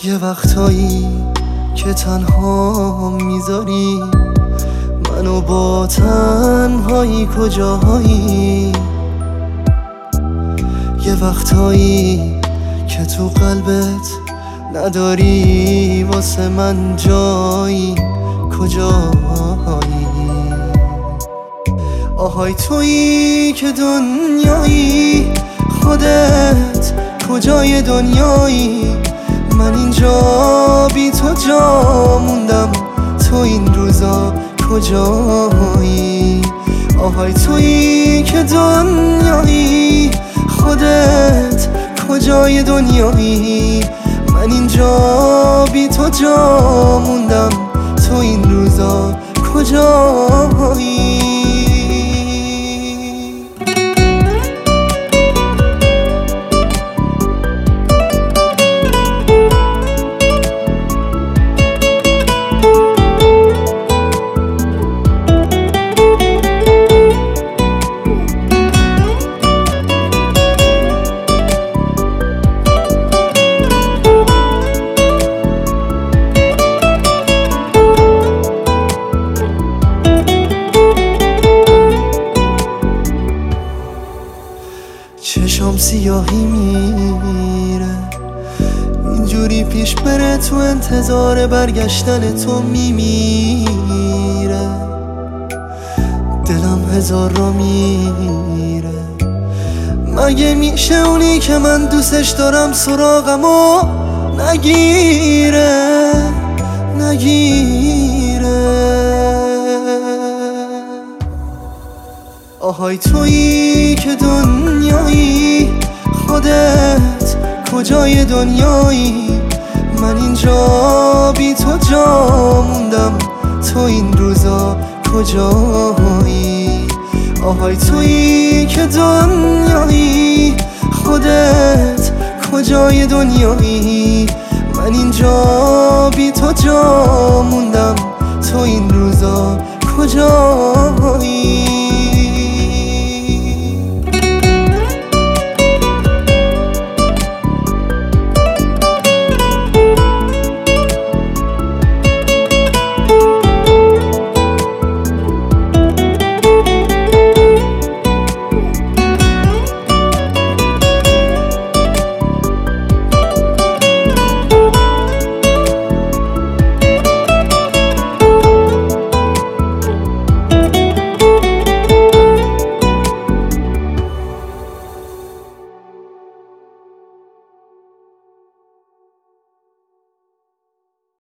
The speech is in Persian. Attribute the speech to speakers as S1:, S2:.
S1: یه وقتایی که تنها میذاری منو با تنهایی کجاهایی، یه وقتایی که تو قلبت نداری واسه من جایی، کجایی؟ آهای تویی که دنیایی، خودت کجای دنیایی؟ من اینجا بی تو جا موندم، تو این روزا کجایی؟ آهای تویی که دنیایی، خودت کجای دنیایی؟ من اینجا بی تو جا موندم، تو این روزا کجایی؟ چشام سیاهی میره، اینجوری پیش بره، تو انتظار برگشتن تو میمیره، دلم هزار را میره. مگه میشه اونی که من دوستش دارم سراغمو نگیره؟ آهای تویی که دنیایی، خودت کجای دنیایی؟ من اینجا بی تو جا موندم، تو این روزا کجایی؟ آهای تویی که دنیایی، خودت کجای دنیایی؟ من اینجا بی تو جا موندم، تو این روزا کجایی؟